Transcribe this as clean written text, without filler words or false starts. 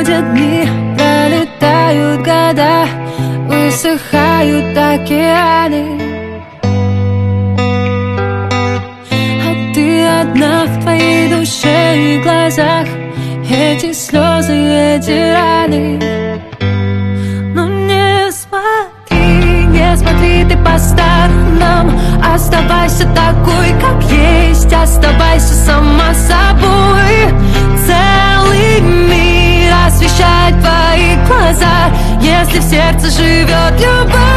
проходят дни, пролетают года, высыхают океаны. А ты одна в твоей душе и глазах, эти слезы, эти раны. Но не смотри ты по сторонам, оставайся такой, как есть, оставайся сама собой. Целый мир освещает твои глаза, если в сердце живет любовь.